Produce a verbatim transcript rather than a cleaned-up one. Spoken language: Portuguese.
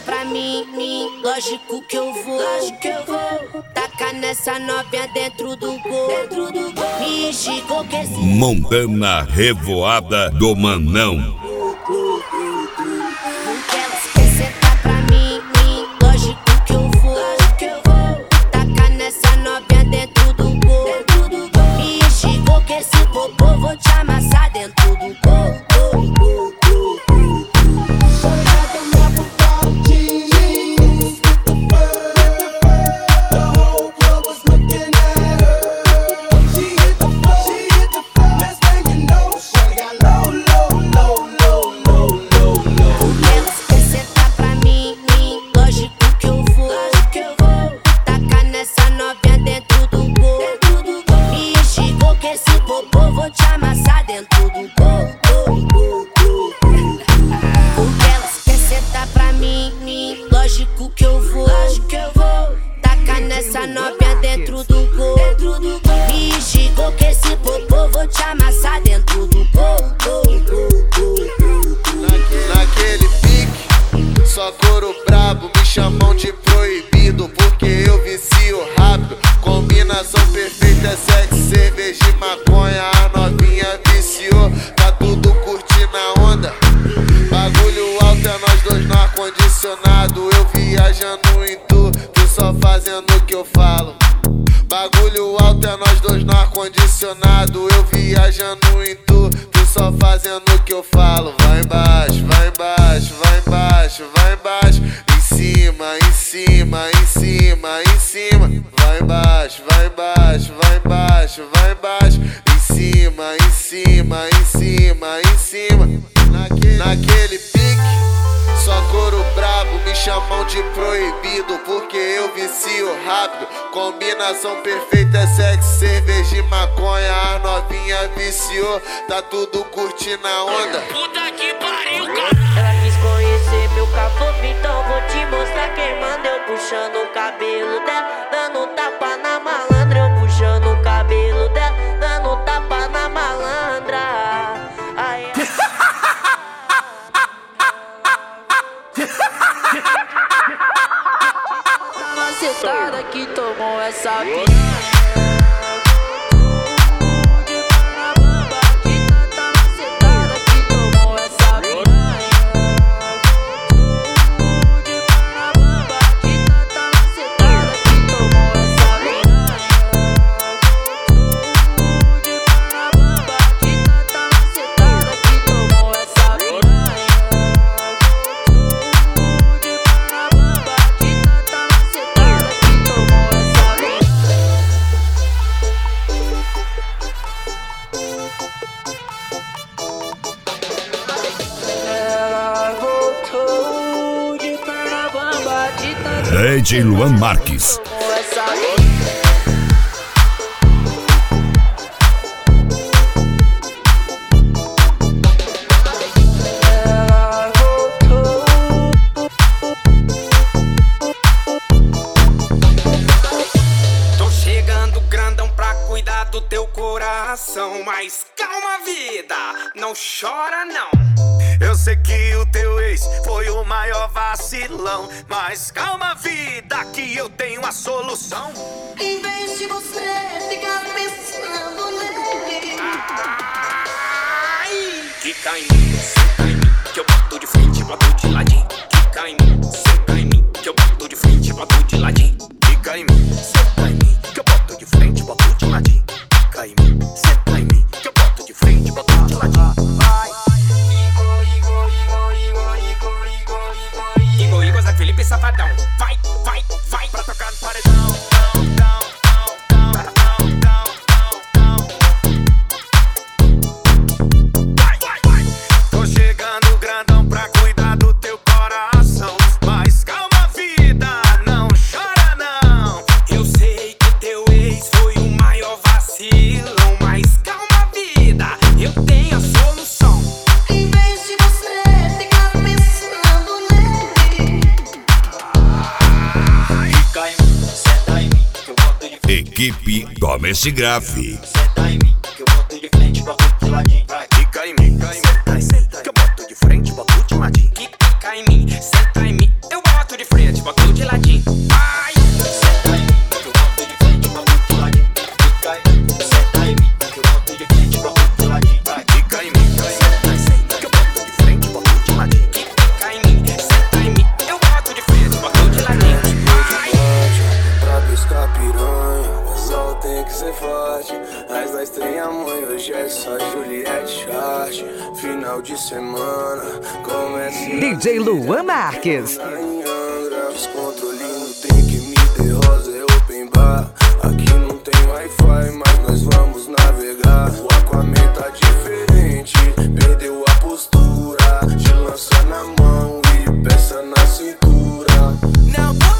pra mim, mim, lógico que eu vou, lógico que eu vou. Tacar nessa novinha dentro do gol, dentro do gol. Me enxigou que esse Montana Revoada do Manão. porque ela quer sentar pra mim, mim, lógico que eu vou, lógico que eu vou. Tacar nessa novinha dentro do gol, dentro do gol. Me enxigou que esse popô vou te amassar dentro do gol. Lógico que eu vou, lógico que eu vou. Tacar nessa novinha dentro do gol, dentro do gol. Me enxigou que esse popô vou te amassar dentro do gol. Naquele pique, só couro brabo, me chamam de proibido porque eu vicio rápido. Combinação perfeita é sexo, cerveja e maconha. A novinha viciou, tá tudo curtindo a onda. Bagulho alto é nós dois no ar-condicionado. Eu viajando em tu, tu só fazendo o que eu falo. Bagulho alto é nós dois no ar-condicionado. Eu viajando em tu, tu só fazendo o que eu falo. Vai embaixo, vai embaixo, vai embaixo, vai embaixo. Em cima, em cima, em cima, em cima. Vai embaixo, vai embaixo, vai embaixo, vai embaixo. Em cima, em cima, em cima, em cima. Naquele, naquele pique, só couro brabo, me chamam de proibido porque eu vicio rápido. Combinação perfeita é sexo, cerveja e maconha. A novinha viciou, tá tudo curtindo a onda. Puta que pariu, cara. Ela quis conhecer meu cafofo, então vou te mostrar quem manda. Eu puxando o cabelo dela, dando tapa na malandra. Eu puxando o cabelo dela, dando tapa na malandra. Aí tava sentada que tomou essa piranha. D J Luan Marques. Tô chegando grandão pra cuidar do teu coração. Mas calma, vida, não chora não. Eu sei que o teu ex foi o maior vacilão, mas calma, vida, que eu tenho a solução. Em vez de você ficar pensando nele, Ai, quica em mim, senta em mim, que eu boto de frente, boto de ladinho. Quica em mim, senta em mim, que eu boto de frente, boto de ladinho. Fica em mim, senta em mim, que eu boto de frente, boto de ladinho. Fica em mim, senta em mim, que eu boto de frente, boto de ladinho. Igor, Igor, Zé Felipe Safadão. Vai, vai, vai pra tocar no paredão. Vai, vai, vai. Tô chegando grandão pra cuidar do teu coração, mas calma, vida, não chora não. Eu sei que teu ex foi o maior vacilão, mas calma, vida, eu tenho a solução. em vez de você ficar pensando nele, Fica em mim, senta em mim, que eu boto de frente. Equipe Domestic Grave. Senta em mim, que eu boto de frente, boto de ladinho. Vai, fica em mim, senta em mim, que eu boto de frente, boto de ladinho. Fica em mim, senta em mim, eu boto boto de ladinho. Ai, senta em mim, que eu boto de frente, boto de ladinho. Fica em mim, senta em mim, que eu boto de frente, boto de ladinho. Fica em mim, senta, senta, que eu boto de frente, boto de ladinho. Fica em mim, senta em mim, eu boto de frente, boto de ladinho. Ai, pra pescar piranha, o sol tem que ser forte. Mas nós tem a mãe, hoje é só Juliette Chart. Final de semana, começa D J Luan Marques. Descontrole no drink, me dê rosa, é open bar. Aqui não tem Wi-Fi, mas nós vamos navegar. O Aquaman tá diferente, perdeu a postura. De lança na mão e peça na cintura. Não vou